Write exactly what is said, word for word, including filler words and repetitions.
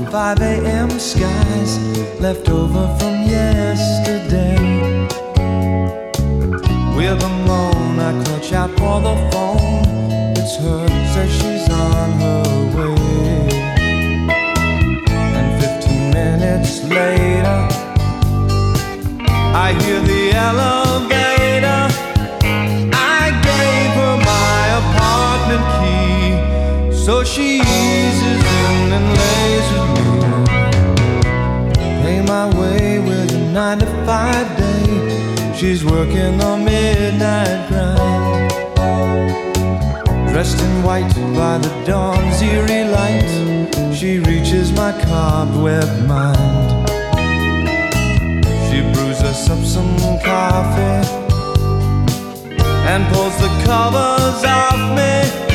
five a.m. skies left over from yesterday. With a moan I clutch out for the phone. It's her, says she's on her way. And fifteen minutes later I hear the elevator. I gave her my apartment key, so she eases in and lays with me. Pay my way with a nine to five day. She's working the midnight grind. Dressed in white by the dawn's eerie light, she reaches my cobweb mind. She brews us up some coffee and pulls the covers off me.